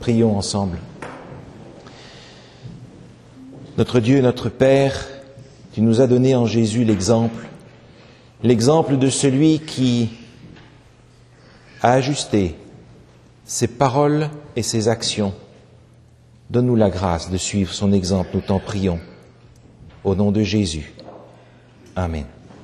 Prions ensemble. Notre Dieu, notre Père, tu nous as donné en Jésus l'exemple de celui qui a ajusté ses paroles et ses actions. Donne-nous la grâce de suivre son exemple, nous t'en prions. Au nom de Jésus. Amen.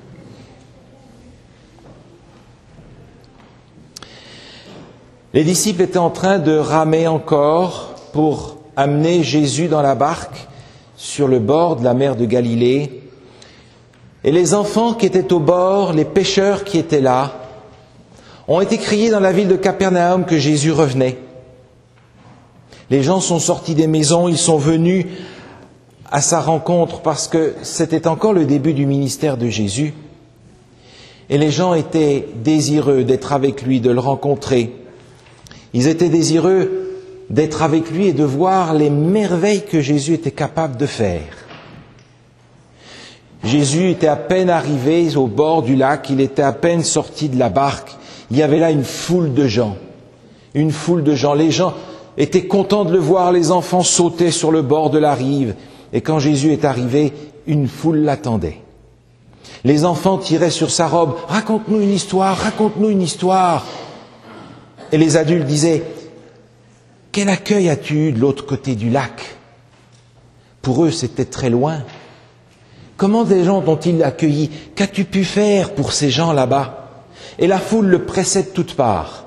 Les disciples étaient en train de ramer encore pour amener Jésus dans la barque sur le bord de la mer de Galilée. Et les enfants qui étaient au bord, les pêcheurs qui étaient là, ont été criés dans la ville de Capernaum que Jésus revenait. Les gens sont sortis des maisons, ils sont venus à sa rencontre parce que c'était encore le début du ministère de Jésus. Et les gens étaient désireux d'être avec lui, de le rencontrer. Ils étaient désireux d'être avec lui et de voir les merveilles que Jésus était capable de faire. Jésus était à peine arrivé au bord du lac, il était à peine sorti de la barque. Il y avait là une foule de gens. Les gens étaient contents de le voir, les enfants sautaient sur le bord de la rive. Et quand Jésus est arrivé, une foule l'attendait. Les enfants tiraient sur sa robe, « Raconte-nous une histoire, raconte-nous une histoire !» Et les adultes disaient, « Quel accueil as-tu eu de l'autre côté du lac ?» Pour eux, c'était très loin. Comment des gens t'ont-ils accueilli? Qu'as-tu pu faire pour ces gens là-bas? Et la foule le pressait de toutes parts.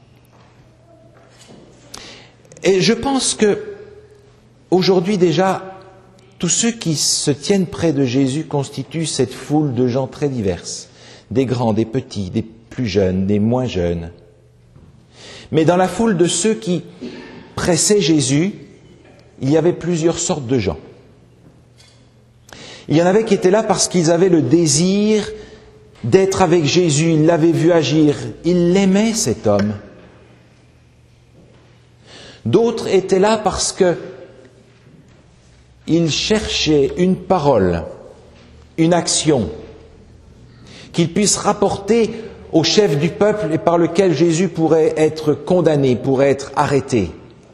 Et je pense que, aujourd'hui déjà, tous ceux qui se tiennent près de Jésus constituent cette foule de gens très diverses. Des grands, des petits, des plus jeunes, des moins jeunes. Mais dans la foule de ceux qui pressaient Jésus, il y avait plusieurs sortes de gens. Il y en avait qui étaient là parce qu'ils avaient le désir d'être avec Jésus, ils l'avaient vu agir, ils l'aimaient cet homme. D'autres étaient là parce qu'ils cherchaient une parole, une action, qu'ils puissent rapporter au chef du peuple et par lequel Jésus pourrait être condamné, pourrait être arrêté.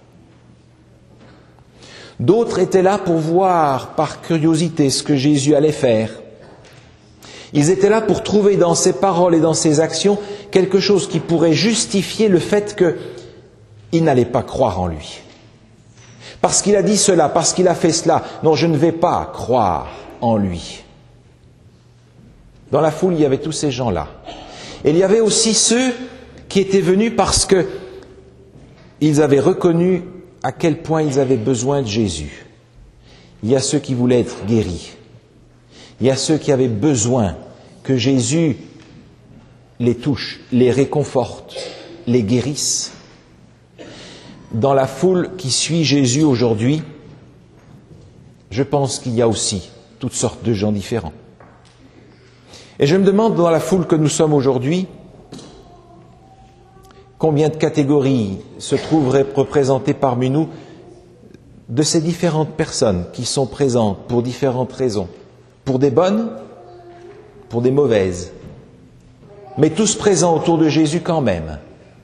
D'autres étaient là pour voir par curiosité ce que Jésus allait faire. Ils étaient là pour trouver dans ses paroles et dans ses actions quelque chose qui pourrait justifier le fait qu'ils n'allaient pas croire en lui. Parce qu'il a dit cela, parce qu'il a fait cela, non, je ne vais pas croire en lui. Dans la foule, il y avait tous ces gens-là. Et il y avait aussi ceux qui étaient venus parce qu'ils avaient reconnu à quel point ils avaient besoin de Jésus. Il y a ceux qui voulaient être guéris. Il y a ceux qui avaient besoin que Jésus les touche, les réconforte, les guérisse. Dans la foule qui suit Jésus aujourd'hui, je pense qu'il y a aussi toutes sortes de gens différents. Et je me demande, dans la foule que nous sommes aujourd'hui, combien de catégories se trouveraient représentées parmi nous de ces différentes personnes qui sont présentes pour différentes raisons, pour des bonnes, pour des mauvaises, mais tous présents autour de Jésus quand même.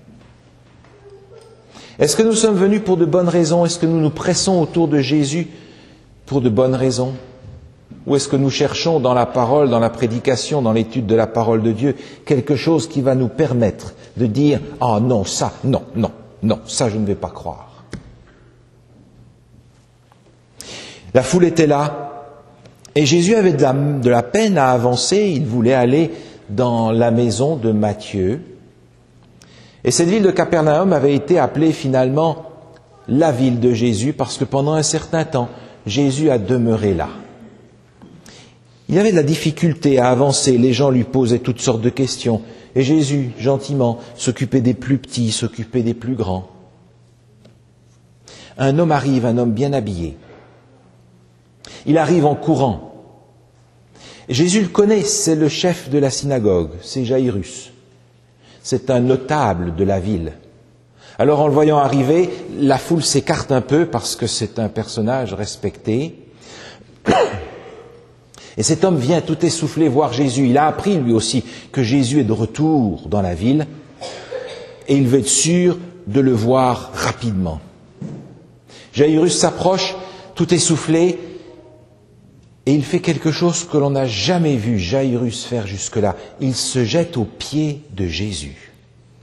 Est-ce que nous sommes venus pour de bonnes raisons? Est-ce que nous nous pressons autour de Jésus pour de bonnes raisons? Ou est-ce que nous cherchons dans la parole, dans la prédication, dans l'étude de la parole de Dieu, quelque chose qui va nous permettre de dire « Ah non, ça, non, ça je ne vais pas croire ». La foule était là, et Jésus avait de la peine à avancer, il voulait aller dans la maison de Matthieu. Et cette ville de Capernaum avait été appelée finalement la ville de Jésus, parce que pendant un certain temps, Jésus a demeuré là. Il y avait de la difficulté à avancer, les gens lui posaient toutes sortes de questions, et Jésus, gentiment, s'occupait des plus petits, s'occupait des plus grands. Un homme arrive, un homme bien habillé. Il arrive en courant. Jésus le connaît, c'est le chef de la synagogue, c'est Jaïrus. C'est un notable de la ville. Alors en le voyant arriver, la foule s'écarte un peu parce que c'est un personnage respecté. Et cet homme vient tout essoufflé voir Jésus. Il a appris lui aussi que Jésus est de retour dans la ville et il veut être sûr de le voir rapidement. Jaïrus s'approche, tout essoufflé, et il fait quelque chose que l'on n'a jamais vu Jaïrus faire jusque-là. Il se jette aux pieds de Jésus.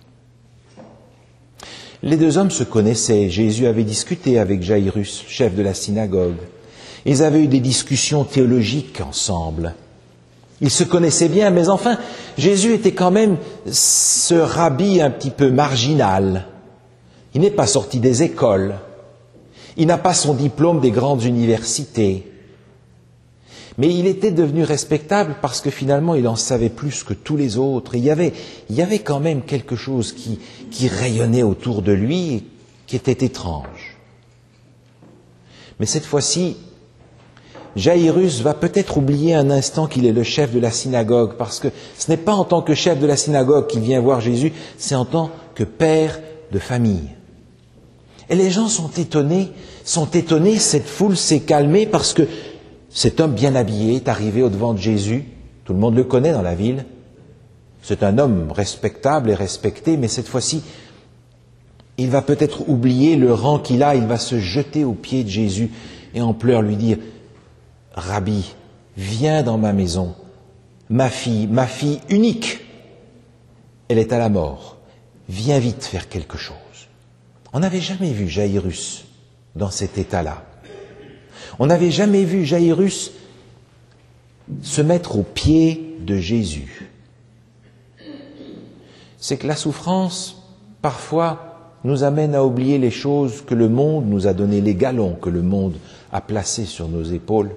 Les deux hommes se connaissaient. Jésus avait discuté avec Jaïrus, chef de la synagogue. Ils avaient eu des discussions théologiques ensemble. Ils se connaissaient bien, mais enfin, Jésus était quand même ce rabbi un petit peu marginal. Il n'est pas sorti des écoles. Il n'a pas son diplôme des grandes universités. Mais il était devenu respectable parce que finalement, il en savait plus que tous les autres. Et il y avait quand même quelque chose qui rayonnait autour de lui et qui était étrange. Mais cette fois-ci, Jaïrus va peut-être oublier un instant qu'il est le chef de la synagogue, parce que ce n'est pas en tant que chef de la synagogue qu'il vient voir Jésus, c'est en tant que père de famille. Et les gens sont étonnés, cette foule s'est calmée parce que cet homme bien habillé est arrivé au-devant de Jésus. Tout le monde le connaît dans la ville. C'est un homme respectable et respecté, mais cette fois-ci, il va peut-être oublier le rang qu'il a, il va se jeter aux pieds de Jésus et en pleurs lui dire « Rabbi, viens dans ma maison, ma fille unique, elle est à la mort, viens vite faire quelque chose. » On n'avait jamais vu Jaïrus dans cet état-là. On n'avait jamais vu Jaïrus se mettre aux pieds de Jésus. C'est que la souffrance, parfois, nous amène à oublier les choses que le monde nous a données, les galons que le monde a placés sur nos épaules.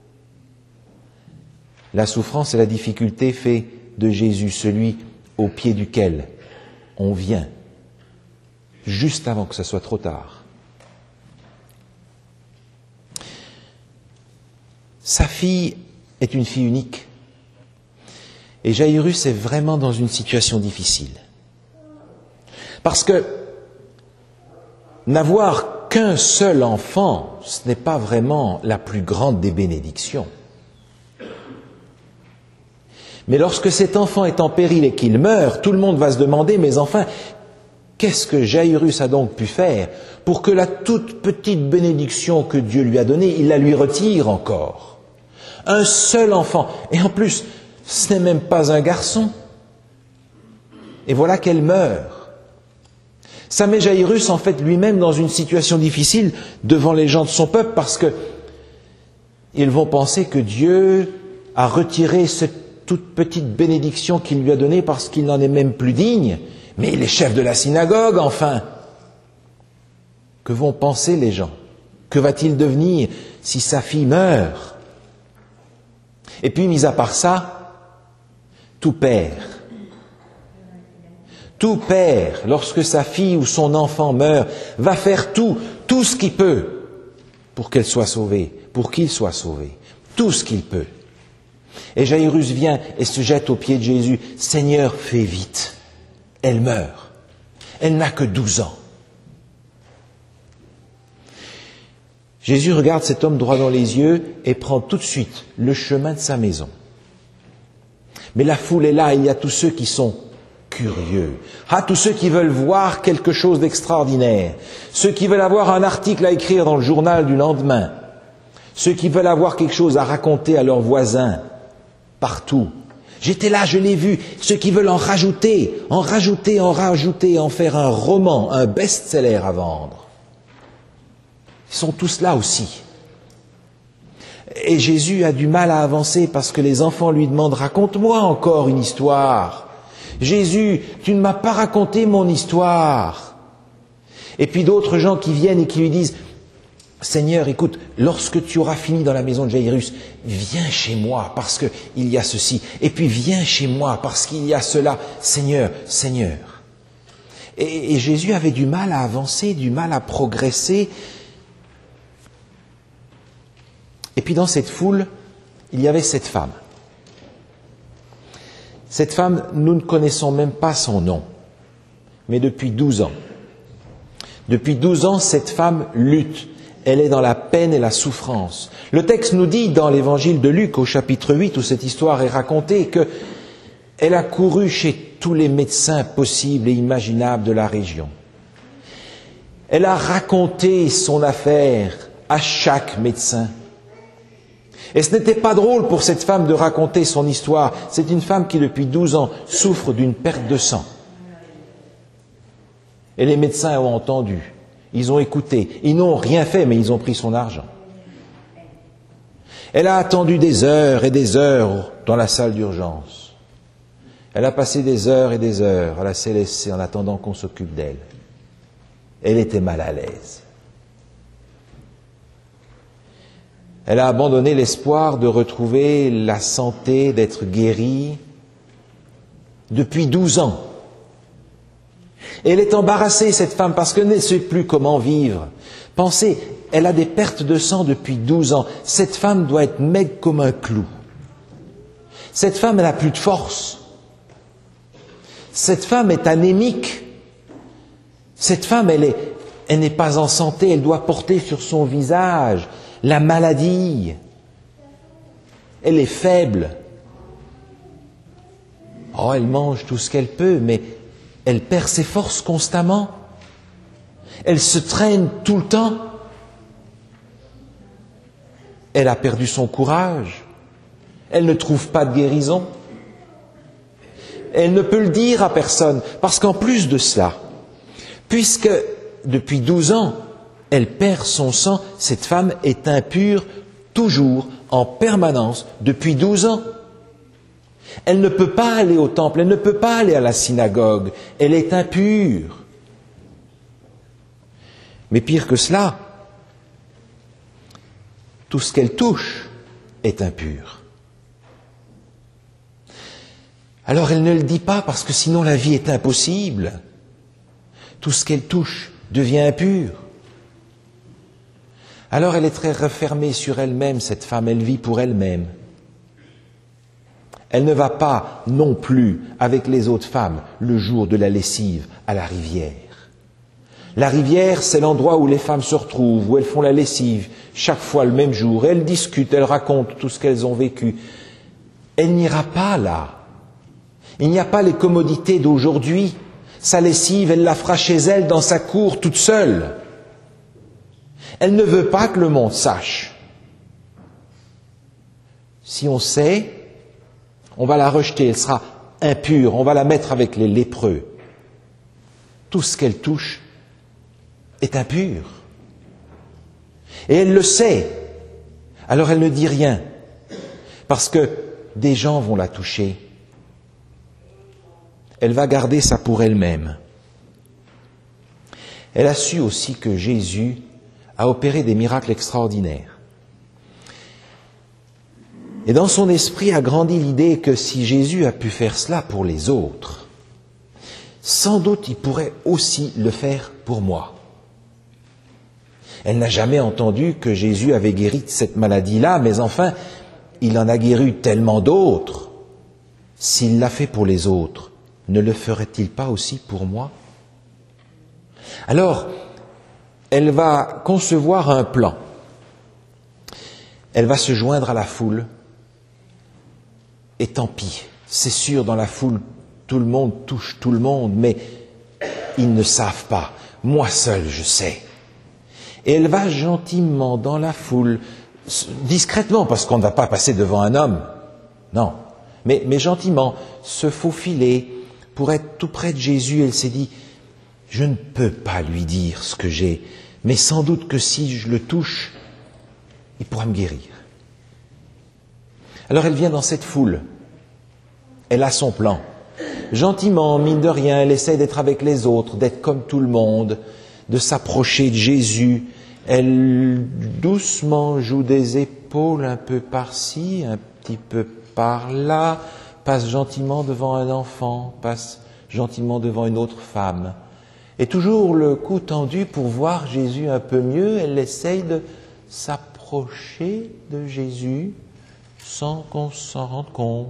La souffrance et la difficulté fait de Jésus celui au pied duquel on vient, juste avant que ce soit trop tard. Sa fille est une fille unique. Et Jaïrus est vraiment dans une situation difficile. Parce que n'avoir qu'un seul enfant, ce n'est pas vraiment la plus grande des bénédictions. Mais lorsque cet enfant est en péril et qu'il meurt, tout le monde va se demander, mais enfin, qu'est-ce que Jaïrus a donc pu faire pour que la toute petite bénédiction que Dieu lui a donnée, il la lui retire encore ? Un seul enfant. Et en plus, ce n'est même pas un garçon. Et voilà qu'elle meurt. Ça met Jaïrus, en fait, lui-même dans une situation difficile devant les gens de son peuple parce que ils vont penser que Dieu a retiré cette toute petite bénédiction qu'il lui a donnée parce qu'il n'en est même plus digne. Mais il est chef de la synagogue, enfin. Que vont penser les gens? Que va-t-il devenir si sa fille meurt? Et puis, mis à part ça, tout père, lorsque sa fille ou son enfant meurt, va faire tout ce qu'il peut pour qu'elle soit sauvée, pour qu'il soit sauvé, tout ce qu'il peut. Et Jaïrus vient et se jette aux pieds de Jésus. « Seigneur, fais vite, elle meurt, elle n'a que 12 ans. » Jésus regarde cet homme droit dans les yeux et prend tout de suite le chemin de sa maison. Mais la foule est là, il y a tous ceux qui sont curieux, tous ceux qui veulent voir quelque chose d'extraordinaire, ceux qui veulent avoir un article à écrire dans le journal du lendemain, ceux qui veulent avoir quelque chose à raconter à leurs voisins, partout. J'étais là, je l'ai vu, ceux qui veulent en rajouter, en faire un roman, un best-seller à vendre. Ils sont tous là aussi. Et Jésus a du mal à avancer parce que les enfants lui demandent « Raconte-moi encore une histoire. Jésus, tu ne m'as pas raconté mon histoire. » Et puis d'autres gens qui viennent et qui lui disent « Seigneur, écoute, lorsque tu auras fini dans la maison de Jaïrus, viens chez moi parce qu'il y a ceci. Et puis viens chez moi parce qu'il y a cela. Seigneur, Seigneur. » Et Jésus avait du mal à avancer, du mal à progresser. Et puis dans cette foule, il y avait cette femme. Cette femme, nous ne connaissons même pas son nom, mais depuis 12 ans. Depuis 12 ans, cette femme lutte. Elle est dans la peine et la souffrance. Le texte nous dit dans l'évangile de Luc, au chapitre 8, où cette histoire est racontée, qu'elle a couru chez tous les médecins possibles et imaginables de la région. Elle a raconté son affaire à chaque médecin. Et ce n'était pas drôle pour cette femme de raconter son histoire. C'est une femme qui, depuis 12 ans, souffre d'une perte de sang. Et les médecins ont entendu. Ils ont écouté. Ils n'ont rien fait, mais ils ont pris son argent. Elle a attendu des heures et des heures dans la salle d'urgence. Elle a passé des heures et des heures à la CLSC en attendant qu'on s'occupe d'elle. Elle était mal à l'aise. Elle a abandonné l'espoir de retrouver la santé, d'être guérie depuis 12 ans. Et elle est embarrassée, cette femme, parce qu'elle ne sait plus comment vivre. Pensez, elle a des pertes de sang depuis 12 ans. Cette femme doit être maigre comme un clou. Cette femme, elle n'a plus de force. Cette femme est anémique. Cette femme, elle n'est pas en santé, elle doit porter sur son visage la maladie. Elle est faible. Oh, elle mange tout ce qu'elle peut, mais elle perd ses forces constamment. Elle se traîne tout le temps. Elle a perdu son courage. Elle ne trouve pas de guérison. Elle ne peut le dire à personne, parce qu'en plus de cela, puisque depuis 12 ans, elle perd son sang, cette femme est impure toujours, en permanence, depuis 12 ans. Elle ne peut pas aller au temple, elle ne peut pas aller à la synagogue, elle est impure. Mais pire que cela, tout ce qu'elle touche est impur. Alors elle ne le dit pas parce que sinon la vie est impossible. Tout ce qu'elle touche devient impur. Alors elle est très refermée sur elle-même, cette femme, elle vit pour elle-même. Elle ne va pas non plus avec les autres femmes le jour de la lessive à la rivière. La rivière, c'est l'endroit où les femmes se retrouvent, où elles font la lessive, chaque fois le même jour. Elles discutent, elles racontent tout ce qu'elles ont vécu. Elle n'ira pas là. Il n'y a pas les commodités d'aujourd'hui. Sa lessive, elle la fera chez elle, dans sa cour, toute seule. Elle ne veut pas que le monde sache. Si on sait, on va la rejeter, elle sera impure, on va la mettre avec les lépreux. Tout ce qu'elle touche est impur. Et elle le sait. Alors elle ne dit rien, parce que des gens vont la toucher. Elle va garder ça pour elle-même. Elle a su aussi que Jésus a opéré des miracles extraordinaires. Et dans son esprit a grandi l'idée que si Jésus a pu faire cela pour les autres, sans doute il pourrait aussi le faire pour moi. Elle n'a jamais entendu que Jésus avait guéri de cette maladie-là, mais enfin, il en a guéri tellement d'autres. S'il l'a fait pour les autres, ne le ferait-il pas aussi pour moi? Alors, elle va concevoir un plan. Elle va se joindre à la foule. Et tant pis, c'est sûr, dans la foule, tout le monde touche tout le monde, mais ils ne savent pas. Moi seul, je sais. Et elle va gentiment dans la foule, discrètement, parce qu'on ne va pas passer devant un homme. Non, mais gentiment, se faufiler pour être tout près de Jésus. Elle s'est dit, je ne peux pas lui dire ce que j'ai, mais sans doute que si je le touche, il pourra me guérir. Alors elle vient dans cette foule. Elle a son plan. Gentiment, mine de rien, elle essaie d'être avec les autres, d'être comme tout le monde, de s'approcher de Jésus. Elle doucement joue des épaules un peu par-ci, un petit peu par-là, passe gentiment devant un enfant, passe gentiment devant une autre femme. Et toujours le cou tendu pour voir Jésus un peu mieux, elle essaye de s'approcher de Jésus sans qu'on s'en rende compte.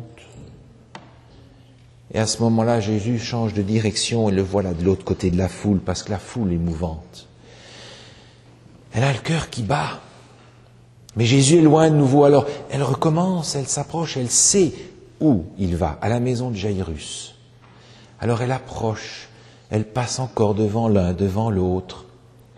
Et à ce moment-là, Jésus change de direction et le voilà de l'autre côté de la foule, parce que la foule est mouvante. Elle a le cœur qui bat. Mais Jésus est loin de nouveau, alors elle recommence, elle s'approche, elle sait où il va, à la maison de Jaïrus. Alors elle approche, elle passe encore devant l'un, devant l'autre.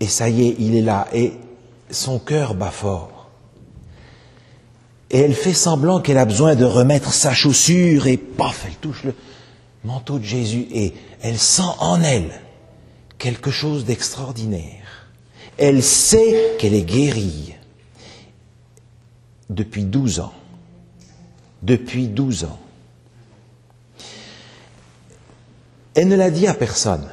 Et ça y est, il est là, et son cœur bat fort. Et elle fait semblant qu'elle a besoin de remettre sa chaussure, et paf, elle touche le manteau de Jésus, et elle sent en elle quelque chose d'extraordinaire. Elle sait qu'elle est guérie depuis 12 ans. Depuis 12 ans. Elle ne l'a dit à personne.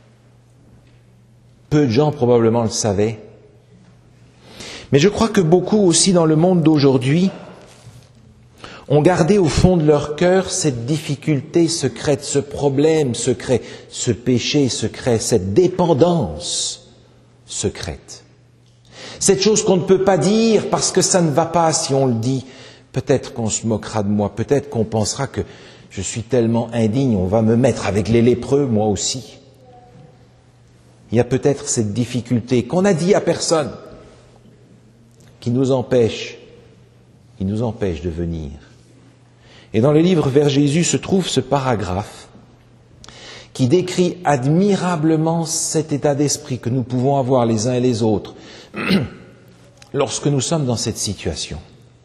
Peu de gens probablement le savaient. Mais je crois que beaucoup aussi dans le monde d'aujourd'hui ont gardé au fond de leur cœur cette difficulté secrète, ce problème secret, ce péché secret, cette dépendance secrète. Cette chose qu'on ne peut pas dire parce que ça ne va pas si on le dit. Peut-être qu'on se moquera de moi, peut-être qu'on pensera que je suis tellement indigne, on va me mettre avec les lépreux, moi aussi. Il y a peut-être cette difficulté qu'on n'a dit à personne, qui nous empêche de venir. Et dans le livre Vers Jésus se trouve ce paragraphe qui décrit admirablement cet état d'esprit que nous pouvons avoir les uns et les autres lorsque nous sommes dans cette situation.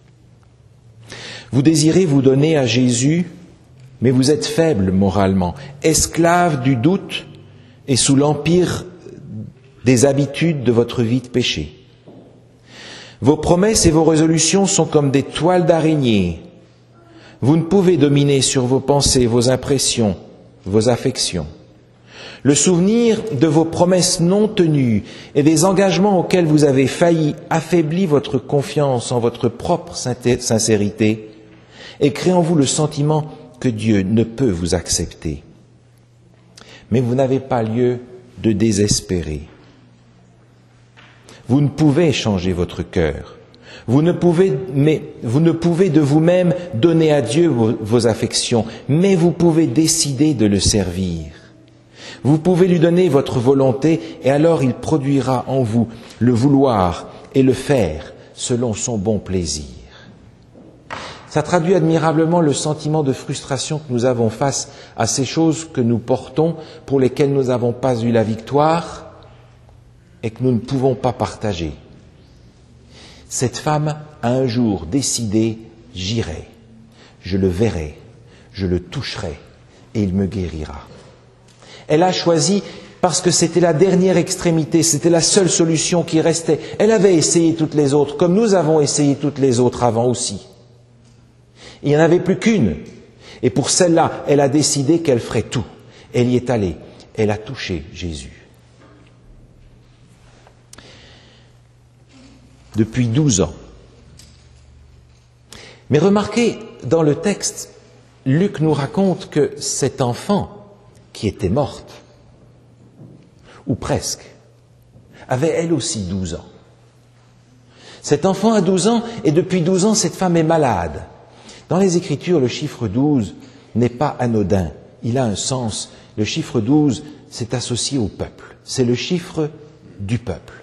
Vous désirez vous donner à Jésus, mais vous êtes faible moralement, esclave du doute et sous l'empire des habitudes de votre vie de péché. Vos promesses et vos résolutions sont comme des toiles d'araignée. Vous ne pouvez dominer sur vos pensées, vos impressions, vos affections. Le souvenir de vos promesses non tenues et des engagements auxquels vous avez failli affaiblit votre confiance en votre propre sincérité et crée en vous le sentiment que Dieu ne peut vous accepter. Mais vous n'avez pas lieu de désespérer. Vous ne pouvez changer votre cœur. Vous ne pouvez de vous-même donner à Dieu vos affections, mais vous pouvez décider de le servir. Vous pouvez lui donner votre volonté et alors il produira en vous le vouloir et le faire selon son bon plaisir. Ça traduit admirablement le sentiment de frustration que nous avons face à ces choses que nous portons, pour lesquelles nous n'avons pas eu la victoire et que nous ne pouvons pas partager. Cette femme a un jour décidé, j'irai, je le verrai, je le toucherai et il me guérira. Elle a choisi parce que c'était la dernière extrémité, c'était la seule solution qui restait. Elle avait essayé toutes les autres, comme nous avons essayé toutes les autres avant aussi. Il n'y en avait plus qu'une. Et pour celle-là, elle a décidé qu'elle ferait tout. Elle y est allée. Elle a touché Jésus. Depuis 12 ans. Mais remarquez, dans le texte, Luc nous raconte que cet enfant, qui était morte, ou presque, avait elle aussi 12 ans. Cet enfant a 12 ans, et depuis 12 ans, cette femme est malade. Dans les Écritures, le chiffre 12 n'est pas anodin, il a un sens. Le chiffre 12, c'est associé au peuple, c'est le chiffre du peuple.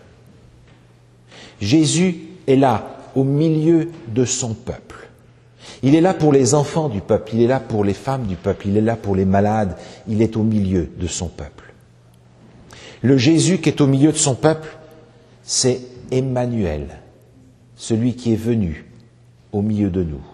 Jésus est là, au milieu de son peuple. Il est là pour les enfants du peuple, il est là pour les femmes du peuple, il est là pour les malades, il est au milieu de son peuple. Le Jésus qui est au milieu de son peuple, c'est Emmanuel, celui qui est venu au milieu de nous.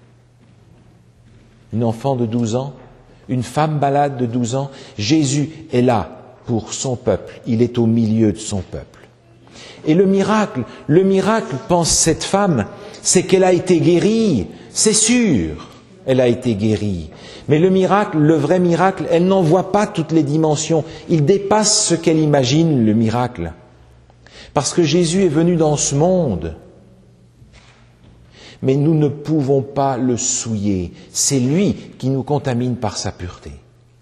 Une enfant de 12 ans, une femme malade de 12 ans, Jésus est là pour son peuple, il est au milieu de son peuple. Et le miracle, pense cette femme, c'est qu'elle a été guérie, c'est sûr, elle a été guérie. Mais le miracle, le vrai miracle, elle n'en voit pas toutes les dimensions, il dépasse ce qu'elle imagine, le miracle. Parce que Jésus est venu dans ce monde. Mais nous ne pouvons pas le souiller. C'est lui qui nous contamine par sa pureté.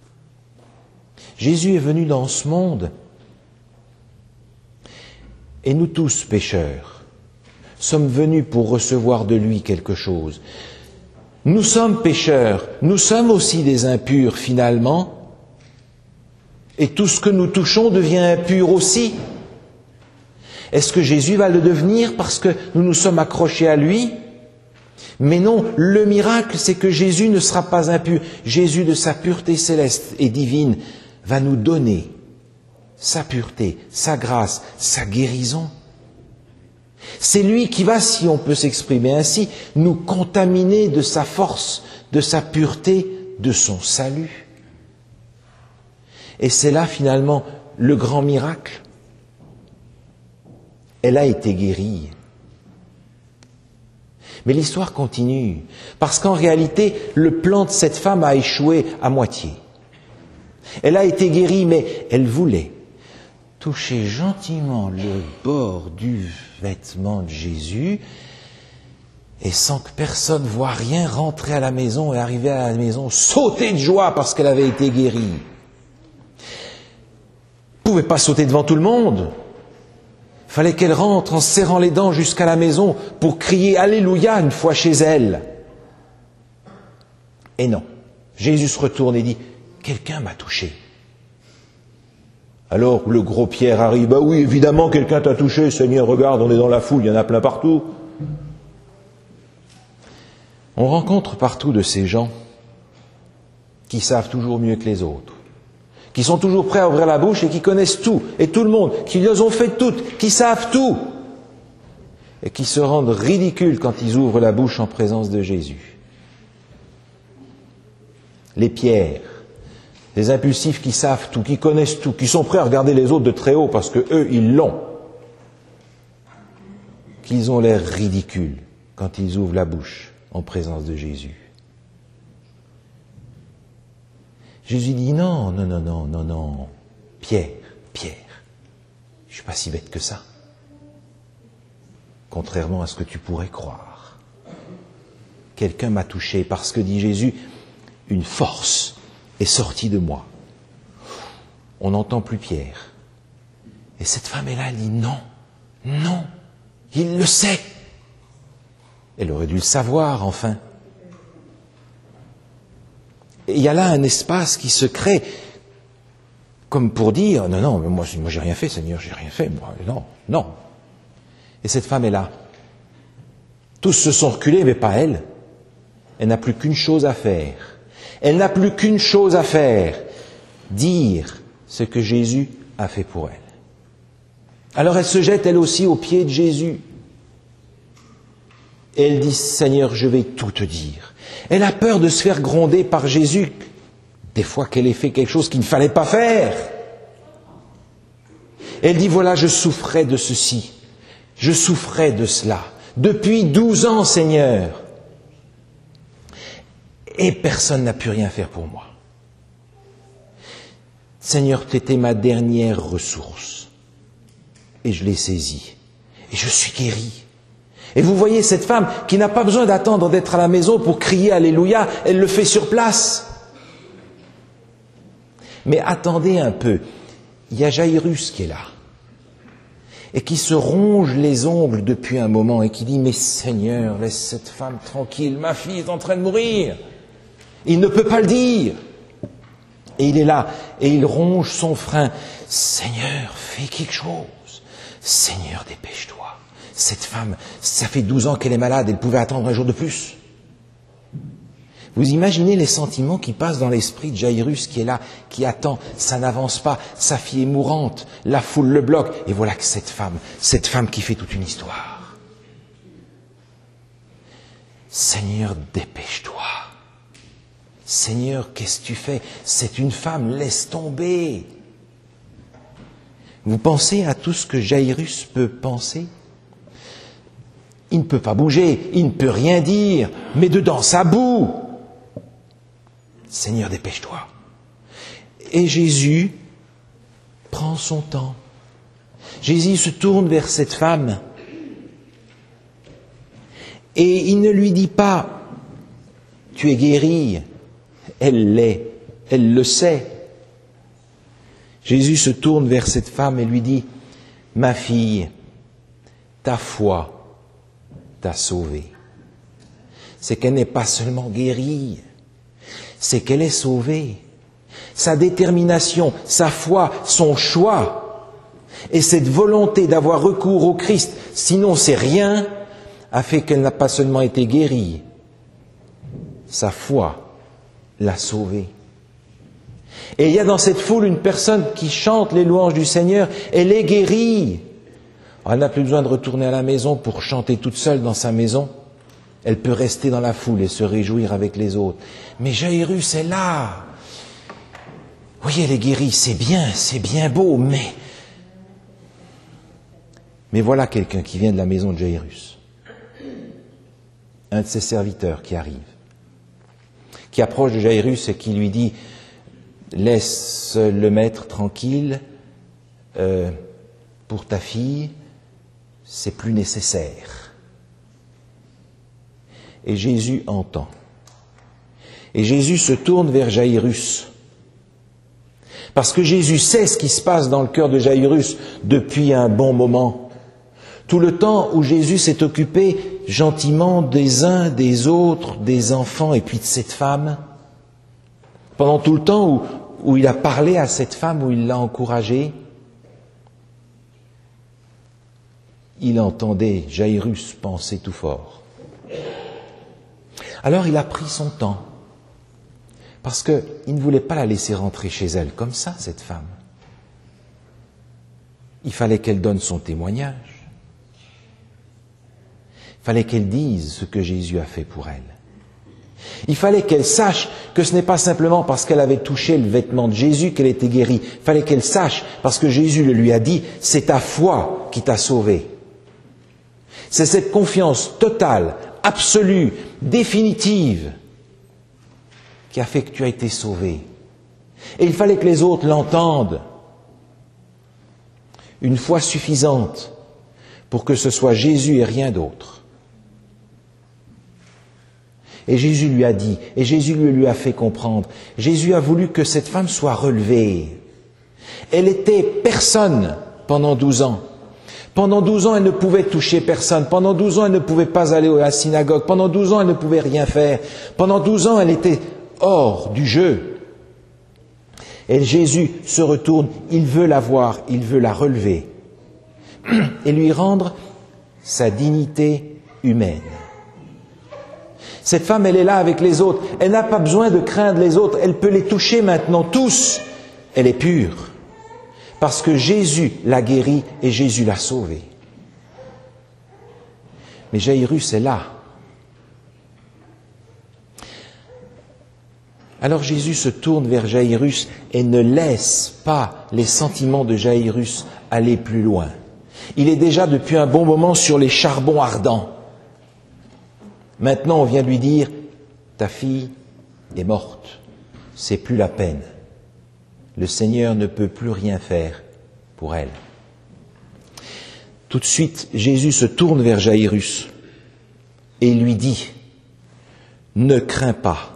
Jésus est venu dans ce monde. Et nous tous, pécheurs, sommes venus pour recevoir de lui quelque chose. Nous sommes pécheurs, nous sommes aussi des impurs finalement. Et tout ce que nous touchons devient impur aussi. Est-ce que Jésus va le devenir parce que nous nous sommes accrochés à lui ? Mais non, le miracle, c'est que Jésus ne sera pas impur. Jésus, de sa pureté céleste et divine, va nous donner sa pureté, sa grâce, sa guérison. C'est lui qui va, si on peut s'exprimer ainsi, nous contaminer de sa force, de sa pureté, de son salut. Et c'est là finalement le grand miracle. Elle a été guérie. Mais l'histoire continue, parce qu'en réalité, le plan de cette femme a échoué à moitié. Elle a été guérie, mais elle voulait toucher gentiment le bord du vêtement de Jésus, et sans que personne ne voie rien, rentrer à la maison et arriver à la maison, sauter de joie parce qu'elle avait été guérie. Elle ne pouvait pas sauter devant tout le monde. Il fallait qu'elle rentre en serrant les dents jusqu'à la maison pour crier « Alléluia » une fois chez elle. Et non, Jésus se retourne et dit « Quelqu'un m'a touché ». Alors le gros Pierre arrive « Bah oui, évidemment, quelqu'un t'a touché, Seigneur, regarde, on est dans la foule, il y en a plein partout ». On rencontre partout de ces gens qui savent toujours mieux que les autres, qui sont toujours prêts à ouvrir la bouche et qui connaissent tout, et tout le monde, qui les ont fait toutes, qui savent tout, et qui se rendent ridicules quand ils ouvrent la bouche en présence de Jésus. Les Pierres, les impulsifs qui savent tout, qui connaissent tout, qui sont prêts à regarder les autres de très haut parce que eux, ils l'ont, qu'ils ont l'air ridicules quand ils ouvrent la bouche en présence de Jésus. Jésus dit non, non, non, non, non, non. Pierre, je ne suis pas si bête que ça. Contrairement à ce que tu pourrais croire. Quelqu'un m'a touché parce que, dit Jésus, une force est sortie de moi. On n'entend plus Pierre. Et cette femme est là, elle dit non, non, il le sait. Elle aurait dû le savoir, enfin. Et il y a là un espace qui se crée, comme pour dire, non, non, moi j'ai rien fait, Seigneur, j'ai rien fait, moi, non, non. Et cette femme est là. Tous se sont reculés, mais pas elle. Elle n'a plus qu'une chose à faire. Elle n'a plus qu'une chose à faire, dire ce que Jésus a fait pour elle. Alors elle se jette elle aussi aux pieds de Jésus. Et elle dit, Seigneur, je vais tout te dire. Elle a peur de se faire gronder par Jésus, des fois qu'elle ait fait quelque chose qu'il ne fallait pas faire. Elle dit, voilà, je souffrais de ceci, je souffrais de cela, depuis 12 ans, Seigneur. Et personne n'a pu rien faire pour moi. Seigneur, tu étais ma dernière ressource. Et je l'ai saisie. Et je suis guéri. Et vous voyez cette femme qui n'a pas besoin d'attendre d'être à la maison pour crier Alléluia, elle le fait sur place. Mais attendez un peu, il y a Jairus qui est là, et qui se ronge les ongles depuis un moment, et qui dit, mais Seigneur, laisse cette femme tranquille, ma fille est en train de mourir. Il ne peut pas le dire. Et il est là, et il ronge son frein. Seigneur, fais quelque chose. Seigneur, dépêche-toi. Cette femme, ça fait 12 ans qu'elle est malade, elle pouvait attendre un jour de plus. Vous imaginez les sentiments qui passent dans l'esprit de Jairus qui est là, qui attend, ça n'avance pas, sa fille est mourante, la foule le bloque, et voilà que cette femme qui fait toute une histoire. Seigneur, dépêche-toi. Seigneur, qu'est-ce que tu fais? C'est une femme, laisse tomber. Vous pensez à tout ce que Jairus peut penser? Il ne peut pas bouger, il ne peut rien dire, mais dedans ça boue. Seigneur, dépêche-toi. Et Jésus prend son temps. Jésus se tourne vers cette femme et il ne lui dit pas « Tu es guérie ». Elle l'est, elle le sait. Jésus se tourne vers cette femme et lui dit « Ma fille, ta foi t'a sauvée. » C'est qu'elle n'est pas seulement guérie, c'est qu'elle est sauvée. Sa détermination, sa foi, son choix et cette volonté d'avoir recours au Christ, sinon c'est rien, a fait qu'elle n'a pas seulement été guérie, sa foi l'a sauvée. Et il y a dans cette foule une personne qui chante les louanges du Seigneur, elle est guérie. Alors, elle n'a plus besoin de retourner à la maison pour chanter toute seule dans sa maison. Elle peut rester dans la foule et se réjouir avec les autres. Mais Jaïrus est là. Oui, elle est guérie, c'est bien beau, mais voilà quelqu'un qui vient de la maison de Jaïrus. Un de ses serviteurs qui arrive, qui approche de Jaïrus et qui lui dit « Laisse le maître tranquille, pour ta fille, c'est plus nécessaire. » Et Jésus entend. Et Jésus se tourne vers Jaïrus. Parce que Jésus sait ce qui se passe dans le cœur de Jaïrus depuis un bon moment. Tout le temps où Jésus s'est occupé gentiment des uns, des autres, des enfants et puis de cette femme. Pendant tout le temps où il a parlé à cette femme, où il l'a encouragée, il entendait Jaïrus penser tout fort. Alors il a pris son temps. Parce qu'il ne voulait pas la laisser rentrer chez elle comme ça, cette femme. Il fallait qu'elle donne son témoignage. Il fallait qu'elle dise ce que Jésus a fait pour elle. Il fallait qu'elle sache que ce n'est pas simplement parce qu'elle avait touché le vêtement de Jésus qu'elle était guérie. Il fallait qu'elle sache, parce que Jésus le lui a dit, c'est ta foi qui t'a sauvée. C'est cette confiance totale, absolue, définitive, qui a fait que tu as été sauvé. Et il fallait que les autres l'entendent. Une foi suffisante pour que ce soit Jésus et rien d'autre. Et Jésus lui a dit, et Jésus lui a fait comprendre, Jésus a voulu que cette femme soit relevée. Elle était personne pendant 12 ans. Pendant 12 ans, elle ne pouvait toucher personne. Pendant 12 ans, elle ne pouvait pas aller à la synagogue. Pendant 12 ans, elle ne pouvait rien faire. Pendant 12 ans, elle était hors du jeu. Et Jésus se retourne, il veut la voir, il veut la relever et lui rendre sa dignité humaine. Cette femme, elle est là avec les autres, elle n'a pas besoin de craindre les autres, elle peut les toucher maintenant, tous. Elle est pure, parce que Jésus l'a guérie et Jésus l'a sauvée. Mais Jaïrus est là. Alors Jésus se tourne vers Jaïrus et ne laisse pas les sentiments de Jaïrus aller plus loin. Il est déjà depuis un bon moment sur les charbons ardents. Maintenant, on vient lui dire, ta fille est morte, c'est plus la peine. Le Seigneur ne peut plus rien faire pour elle. Tout de suite, Jésus se tourne vers Jaïrus et lui dit, ne crains pas.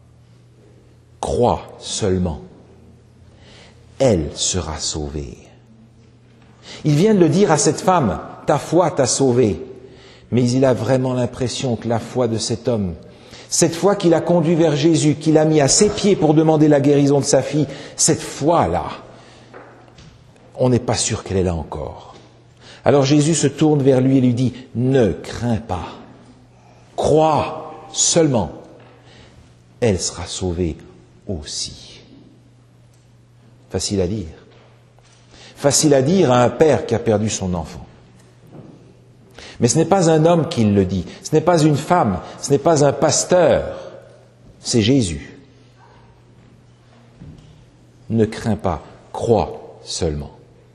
Crois seulement, elle sera sauvée. Il vient de le dire à cette femme, ta foi t'a sauvée. Mais il a vraiment l'impression que la foi de cet homme, cette foi qu'il a conduit vers Jésus, qu'il a mis à ses pieds pour demander la guérison de sa fille, cette foi-là, on n'est pas sûr qu'elle est là encore. Alors Jésus se tourne vers lui et lui dit, ne crains pas, crois seulement, elle sera sauvée aussi. Facile à dire. Facile à dire à un père qui a perdu son enfant. Mais ce n'est pas un homme qui le dit, ce n'est pas une femme, ce n'est pas un pasteur, c'est Jésus. Ne crains pas, crois seulement.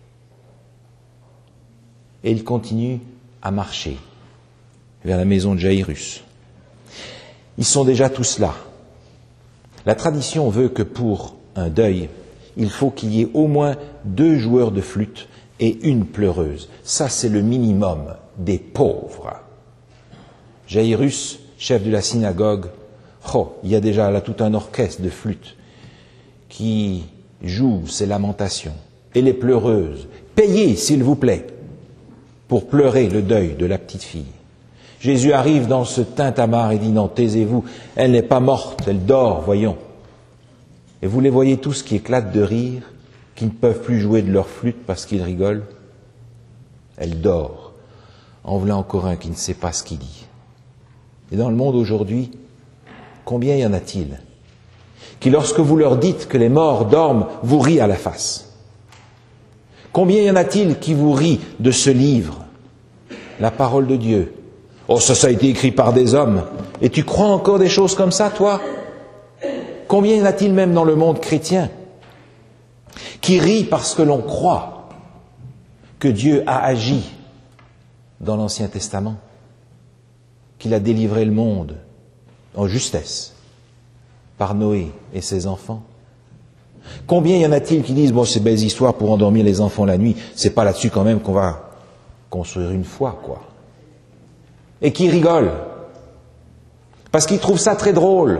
Et il continue à marcher vers la maison de Jaïrus. Ils sont déjà tous là. La tradition veut que pour un deuil, il faut qu'il y ait au moins 2 joueurs de flûte et une pleureuse. Ça, c'est le minimum des pauvres. Jaïrus, chef de la synagogue, il y a déjà là tout un orchestre de flûtes qui joue ses lamentations. Et les pleureuses, payez, s'il vous plaît, pour pleurer le deuil de la petite fille. Jésus arrive dans ce tintamarre et dit, non, taisez-vous, elle n'est pas morte, elle dort, voyons. Et vous les voyez tous qui éclatent de rire, qui ne peuvent plus jouer de leur flûte parce qu'ils rigolent. Elle dort. En voilà encore un qui ne sait pas ce qu'il dit. Et dans le monde aujourd'hui, combien y en a-t-il qui, lorsque vous leur dites que les morts dorment, vous rient à la face? Combien y en a-t-il qui vous rient de ce livre, la parole de Dieu? Oh, ça a été écrit par des hommes. Et tu crois encore des choses comme ça, toi? Combien y en a-t-il même dans le monde chrétien qui rient parce que l'on croit que Dieu a agi dans l'Ancien Testament, qu'il a délivré le monde en justesse par Noé et ses enfants? Combien y en a-t-il qui disent, bon, c'est belles histoires pour endormir les enfants la nuit, c'est pas là-dessus quand même qu'on va construire une foi, quoi. Et qui rigolent, parce qu'ils trouvent ça très drôle,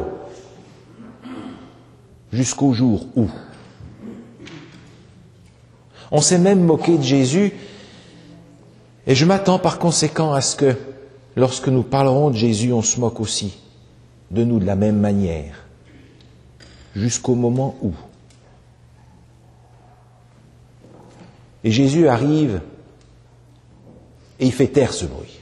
jusqu'au jour où on s'est même moqué de Jésus, et je m'attends par conséquent à ce que, lorsque nous parlerons de Jésus, on se moque aussi de nous de la même manière, jusqu'au moment où. Et Jésus arrive et il fait taire ce bruit.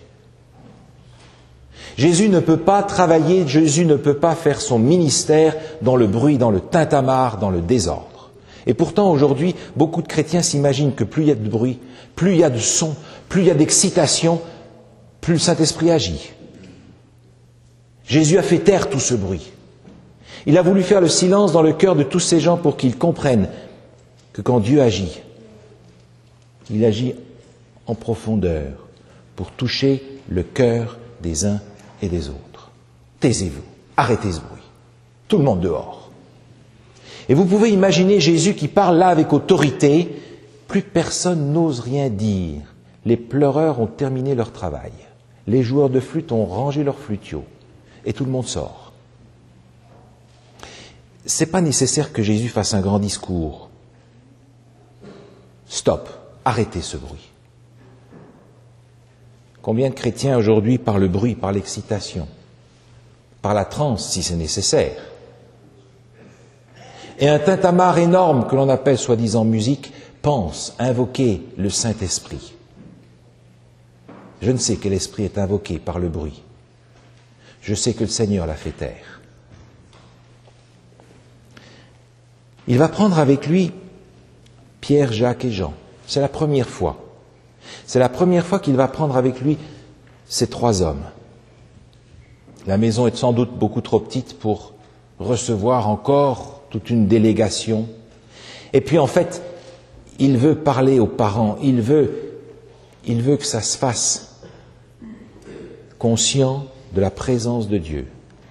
Jésus ne peut pas travailler, Jésus ne peut pas faire son ministère dans le bruit, dans le tintamarre, dans le désordre. Et pourtant, aujourd'hui, beaucoup de chrétiens s'imaginent que plus il y a de bruit, plus il y a de son, plus il y a d'excitation, plus le Saint-Esprit agit. Jésus a fait taire tout ce bruit. Il a voulu faire le silence dans le cœur de tous ces gens pour qu'ils comprennent que quand Dieu agit, il agit en profondeur pour toucher le cœur des uns et des autres. Taisez-vous, arrêtez ce bruit. Tout le monde dehors. Et vous pouvez imaginer Jésus qui parle là avec autorité. Plus personne n'ose rien dire. Les pleureurs ont terminé leur travail. Les joueurs de flûte ont rangé leurs flûtiaux. Et tout le monde sort. C'est pas nécessaire que Jésus fasse un grand discours. Stop, arrêtez ce bruit. Combien de chrétiens aujourd'hui par le bruit, par l'excitation, par la transe si c'est nécessaire, et un tintamarre énorme que l'on appelle soi-disant musique, pensent invoquer le Saint-Esprit. Je ne sais quel esprit est invoqué par le bruit. Je sais que le Seigneur l'a fait taire. Il va prendre avec lui Pierre, Jacques et Jean. C'est la première fois. C'est la première fois qu'il va prendre avec lui ces trois hommes. La maison est sans doute beaucoup trop petite pour recevoir encore toute une délégation. Et puis en fait, il veut parler aux parents, il veut que ça se fasse conscient de la présence de Dieu.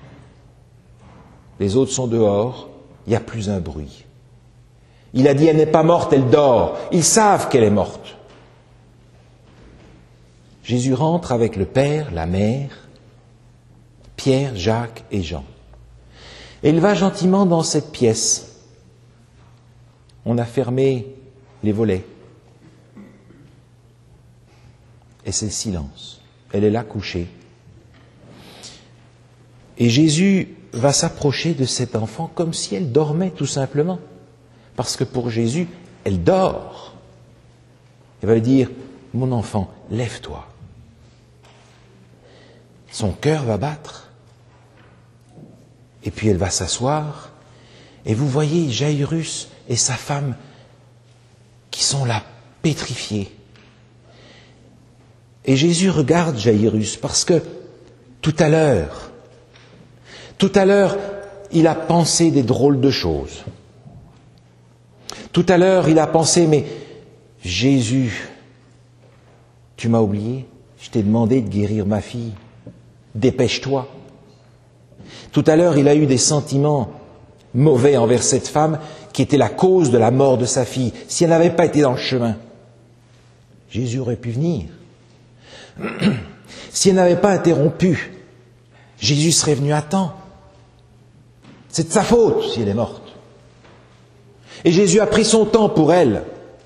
Les autres sont dehors, il n'y a plus un bruit. Il a dit, elle n'est pas morte, elle dort. Ils savent qu'elle est morte. Jésus rentre avec le Père, la Mère, Pierre, Jacques et Jean. Et il va gentiment dans cette pièce. On a fermé les volets. Et c'est le silence. Elle est là couchée. Et Jésus va s'approcher de cet enfant comme si elle dormait tout simplement. Parce que pour Jésus, elle dort. Il va lui dire, mon enfant, lève-toi. Son cœur va battre. Et puis elle va s'asseoir. Et vous voyez Jaïrus et sa femme qui sont là, pétrifiés. Et Jésus regarde Jaïrus parce que tout à l'heure, il a pensé des drôles de choses. Tout à l'heure, il a pensé, mais Jésus, tu m'as oublié, je t'ai demandé de guérir ma fille, dépêche-toi. Tout à l'heure, il a eu des sentiments mauvais envers cette femme qui était la cause de la mort de sa fille. Si elle n'avait pas été dans le chemin, Jésus aurait pu venir. Si elle n'avait pas interrompu, Jésus serait venu à temps. C'est de sa faute si elle est morte. Et Jésus a pris son temps pour elle.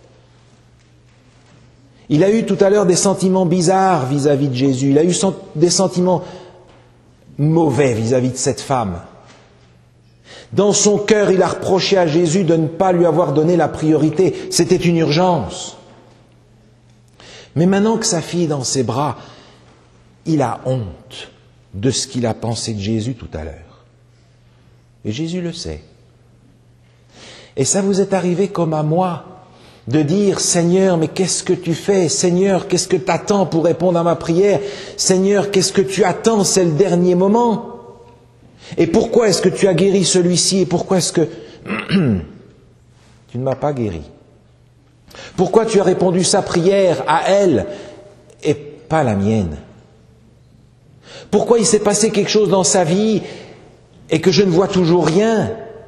Il a eu tout à l'heure des sentiments bizarres vis-à-vis de Jésus. Il a eu des sentiments mauvais vis-à-vis de cette femme. Dans son cœur, il a reproché à Jésus de ne pas lui avoir donné la priorité. C'était une urgence. Mais maintenant que sa fille est dans ses bras, il a honte de ce qu'il a pensé de Jésus tout à l'heure. Et Jésus le sait. Et ça vous est arrivé comme à moi, de dire, Seigneur, mais qu'est-ce que tu fais? Seigneur, qu'est-ce que tu attends pour répondre à ma prière? Seigneur, qu'est-ce que tu attends? C'est le dernier moment. Et pourquoi est-ce que tu as guéri celui-ci? Et pourquoi est-ce que tu ne m'as pas guéri? Pourquoi tu as répondu sa prière à elle et pas la mienne? Pourquoi il s'est passé quelque chose dans sa vie et que je ne vois toujours rien?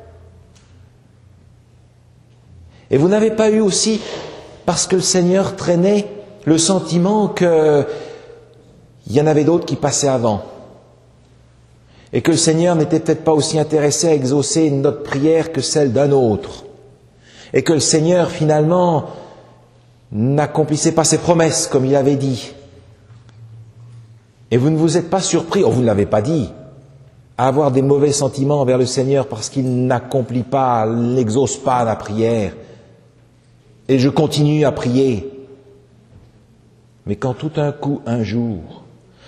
Et vous n'avez pas eu aussi, parce que le Seigneur traînait, le sentiment qu'il y en avait d'autres qui passaient avant. Et que le Seigneur n'était peut-être pas aussi intéressé à exaucer notre prière que celle d'un autre. Et que le Seigneur, finalement, n'accomplissait pas ses promesses comme il avait dit. Et vous ne vous êtes pas surpris, vous ne l'avez pas dit, à avoir des mauvais sentiments envers le Seigneur parce qu'il n'accomplit pas, n'exauce pas la prière. Et je continue à prier. Mais quand tout d'un coup, un jour,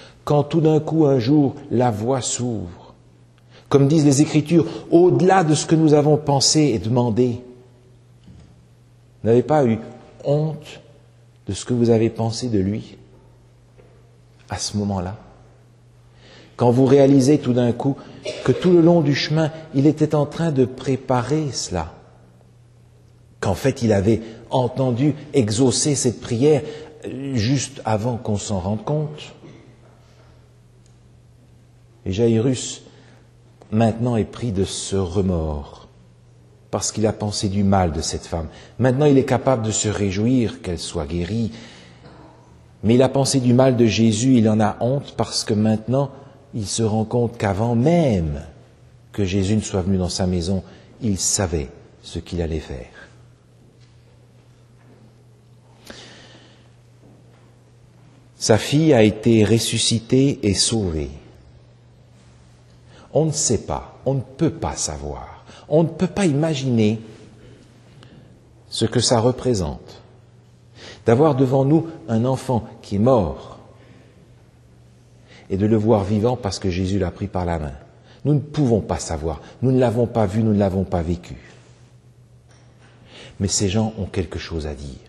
la voie s'ouvre, comme disent les Écritures, au-delà de ce que nous avons pensé et demandé, vous n'avez pas eu honte de ce que vous avez pensé de lui à ce moment-là? Quand vous réalisez tout d'un coup que tout le long du chemin, il était en train de préparer cela, qu'en fait il avait entendu exaucer cette prière juste avant qu'on s'en rende compte. Et Jaïrus, maintenant, est pris de ce remords, parce qu'il a pensé du mal de cette femme. Maintenant, il est capable de se réjouir qu'elle soit guérie, mais il a pensé du mal de Jésus, il en a honte, parce que maintenant, il se rend compte qu'avant même que Jésus ne soit venu dans sa maison, il savait ce qu'il allait faire. Sa fille a été ressuscitée et sauvée. On ne sait pas, on ne peut pas savoir, on ne peut pas imaginer ce que ça représente d'avoir devant nous un enfant qui est mort et de le voir vivant parce que Jésus l'a pris par la main. Nous ne pouvons pas savoir, nous ne l'avons pas vu, nous ne l'avons pas vécu. Mais ces gens ont quelque chose à dire.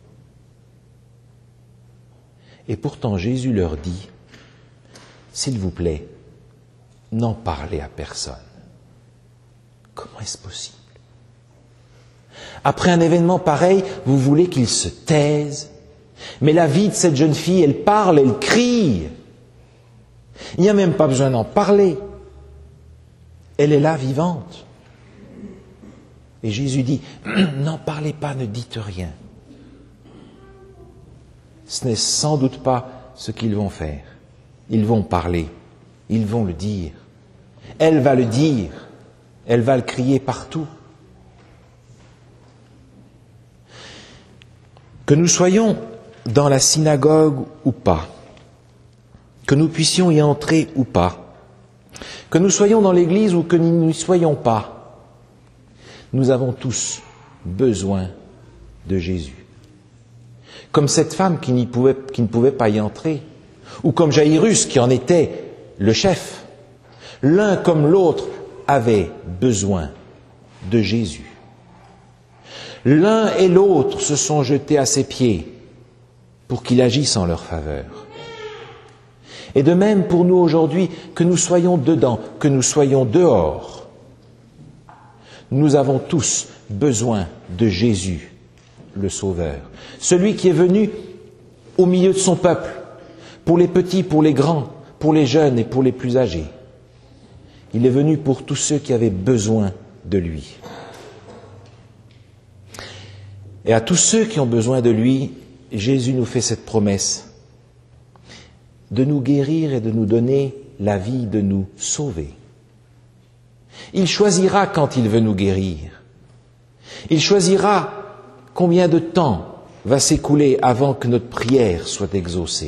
Et pourtant Jésus leur dit, s'il vous plaît, n'en parlez à personne. Comment est-ce possible? Après un événement pareil, vous voulez qu'ils se taisent? Mais la vie de cette jeune fille, elle parle, elle crie. Il n'y a même pas besoin d'en parler. Elle est là, vivante. Et Jésus dit, n'en parlez pas, ne dites rien. Ce n'est sans doute pas ce qu'ils vont faire. Ils vont parler, ils vont le dire. Elle va le dire, elle va le crier partout. Que nous soyons dans la synagogue ou pas, que nous puissions y entrer ou pas, que nous soyons dans l'église ou que nous n'y soyons pas, nous avons tous besoin de Jésus. Comme cette femme qui ne pouvait pas y entrer, ou comme Jaïrus qui en était le chef. L'un comme l'autre avait besoin de Jésus. L'un et l'autre se sont jetés à ses pieds pour qu'il agisse en leur faveur. Et de même pour nous aujourd'hui, que nous soyons dedans, que nous soyons dehors, nous avons tous besoin de Jésus, le Sauveur. Celui qui est venu au milieu de son peuple, pour les petits, pour les grands, pour les jeunes et pour les plus âgés. Il est venu pour tous ceux qui avaient besoin de lui. Et à tous ceux qui ont besoin de lui, Jésus nous fait cette promesse de nous guérir et de nous donner la vie, de nous sauver. Il choisira quand il veut nous guérir. Il choisira combien de temps va s'écouler avant que notre prière soit exaucée.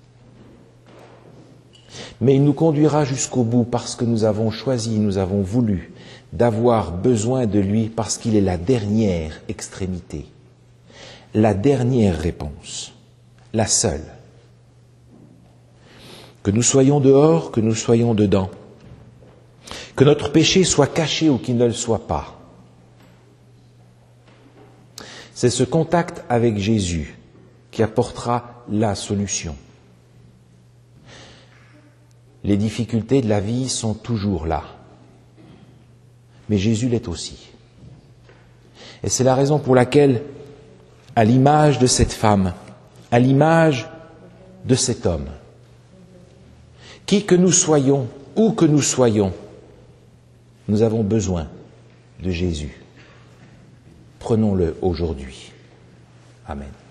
Mais il nous conduira jusqu'au bout parce que nous avons choisi, nous avons voulu d'avoir besoin de lui parce qu'il est la dernière extrémité, la dernière réponse, la seule. Que nous soyons dehors, que nous soyons dedans, que notre péché soit caché ou qu'il ne le soit pas. C'est ce contact avec Jésus qui apportera la solution. Les difficultés de la vie sont toujours là, mais Jésus l'est aussi. Et c'est la raison pour laquelle, à l'image de cette femme, à l'image de cet homme, qui que nous soyons, où que nous soyons, nous avons besoin de Jésus. Prenons-le aujourd'hui. Amen.